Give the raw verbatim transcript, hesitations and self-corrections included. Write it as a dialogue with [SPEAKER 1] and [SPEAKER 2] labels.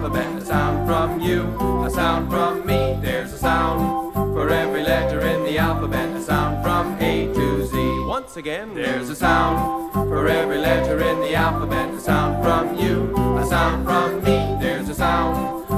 [SPEAKER 1] alphabet. A sound from you, a sound from me. There's a sound for every letter in the alphabet. A sound from A to Z. Once again, there's a sound for every letter in the alphabet. A sound from you, a sound from me.